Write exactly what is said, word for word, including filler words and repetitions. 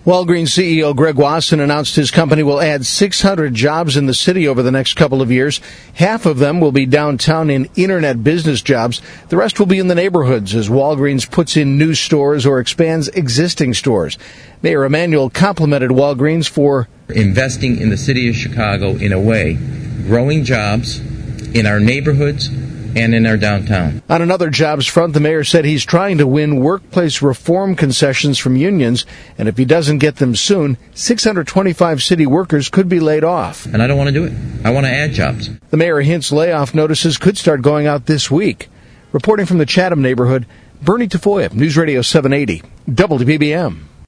Walgreens C E O Greg Wasson announced his company will add six hundred jobs in the city over the next couple of years. Half of them will be downtown in internet business jobs. The rest will be in the neighborhoods as Walgreens puts in new stores or expands existing stores. Mayor Emanuel complimented Walgreens for investing in the city of Chicago in a way, growing jobs in our neighborhoods and in our downtown. On another jobs front, the mayor said he's trying to win workplace reform concessions from unions, and if he doesn't get them soon, six hundred twenty-five city workers could be laid off. And I don't want to do it. I want to add jobs. The mayor hints layoff notices could start going out this week. Reporting from the Chatham neighborhood, Bernie Tafoya, News Radio seven eighty, W B B M.